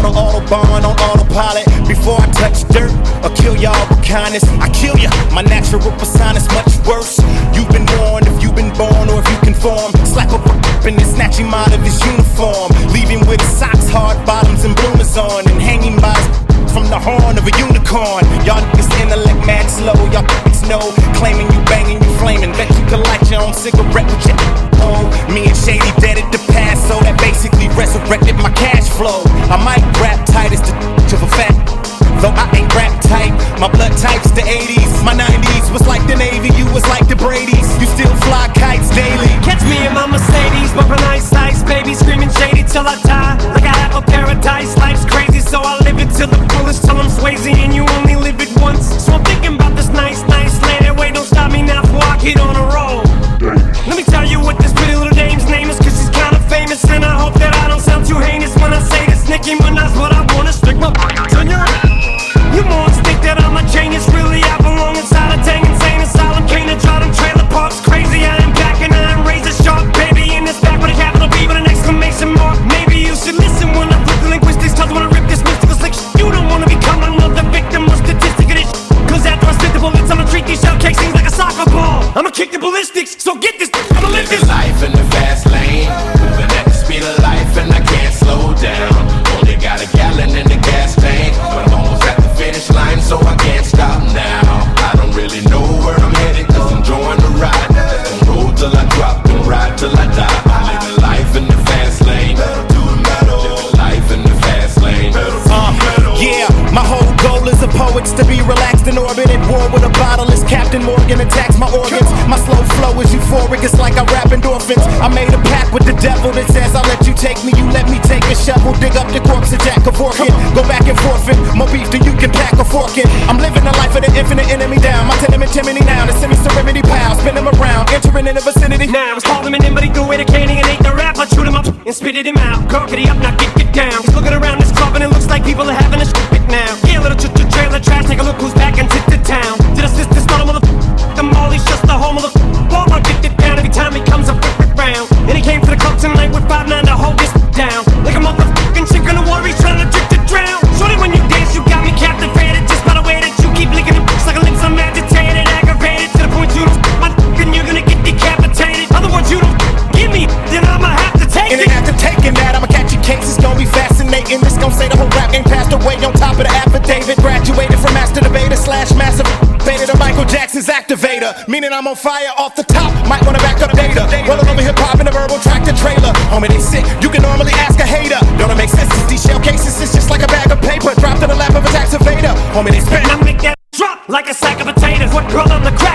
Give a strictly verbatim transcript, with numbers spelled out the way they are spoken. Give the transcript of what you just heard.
the Autobahn on autopilot. Before I touch dirt or kill y'all with kindness, I kill ya. My natural persona is much worse. You've been warned if you've been born or if you conform. Slap up a and then snatch him out of his uniform. Leave him with his socks, hard bottoms, and bloomers on. And hang him by his from the horn of a unicorn. Y'all niggas intellect mad slow. Y'all niggas know. Claiming you banging, you flaming. Bet you can light your own cigarette with your oh. Me and Shady dead at the past, so that basically resurrected my cash flow. I might rap tight as the of a fat, though I ain't rap tight. My blood type's the eighties. My nineties was like the Navy, you was like the Brady's. You still fly kites daily. Catch me in my Mercedes, bumping ice ice, baby, screaming Shady till I die. Like I have a paradise, life's crazy, so I live it till the fullest, till I'm Swayze and you only live it once. So I'm thinking about this nice, nice land. Wait, don't stop me now before I get on a roll. Let me tell you what this pretty little dame's name is, cause she's kinda famous, and I hope that I don't sound too heinous when I say this. Nicki Minaj, what I wanna stick my on your. You more think that I'm a genius, really I belong inside a dang insane asylum. Can't draw them trailer parks crazy. I am back and I am razor sharp, baby, in this back with a capital B with an exclamation mark. Maybe you should listen when I flip the linguistics, cause when I rip this mystical slick sh- you don't wanna become another victim or statistic of this sh- cause after I spit the bullets I'ma treat these shell casings like a soccer ball. I'ma kick the ballistics, so get this, I'ma live this life in the fast lane, moving at the speed of life and I can't slow down. Only got a gallon in the gas tank, but I'm almost at the finish line, so I can't stop now. I don't really know where I'm headed, cause I'm enjoying the ride. Just gon' roll till I drop and ride till I die. I'm living life in the fast lane, living life in the fast lane. Uh, yeah, my whole goal as a poet's to be relaxed in orbit at war with a bottle as Captain Morgan attacks my organs. My slow flow is euphoric, it's like I rap endorphins. I made a pact with the devil that says I'll let you take me, you let me take a shovel, dig up the corpse of Jack Kevorkian. Go back and forfeit, more beef than you can pack a fork in. I'm living the life of the infinite enemy down. My tenement chimney now, the semi-serenity pal. Spin them around, entering in the vicinity. Now I was calling him in, but he threw away the candy and ate the rap. I chewed him up and spitted him out. Corkety up, now get get down. He's looking around this club and it looks like people are having a shit now. Yeah, little ch ch trailer trash, take a look who's back into the town. Did I assist this little mother the mall, he's just the whole mother Walmart get it down every time he comes up round. And he came to the club tonight with five nine to hold this down. Like a motherfucking chicken in the water, he's trying to drink to drown. Shorty, when you dance, you got me captivated. Just by the way that you keep licking the books like a lips, I'm agitated, aggravated. To the point you don't my and you're gonna get decapitated. Other words, you don't give me, then I'ma have to take and it. And after taking that, I'ma catch your case, it's gonna be fascinating. This gon' say the whole rap game passed away on top of the affidavit. Graduated from master debater slash massive beta to Michael Jackson's activator. Meaning I'm on fire off the top, might wanna back up data. Rolling over hip-hop in a verbal tractor trailer. Homie, they sick, you can normally ask a hater. Don't it make sense? These shell cases, it's just like a bag of paper dropped in the lap of a tax evader. Homie, they spit. And I make that drop like a sack of potatoes. What girl on the crack?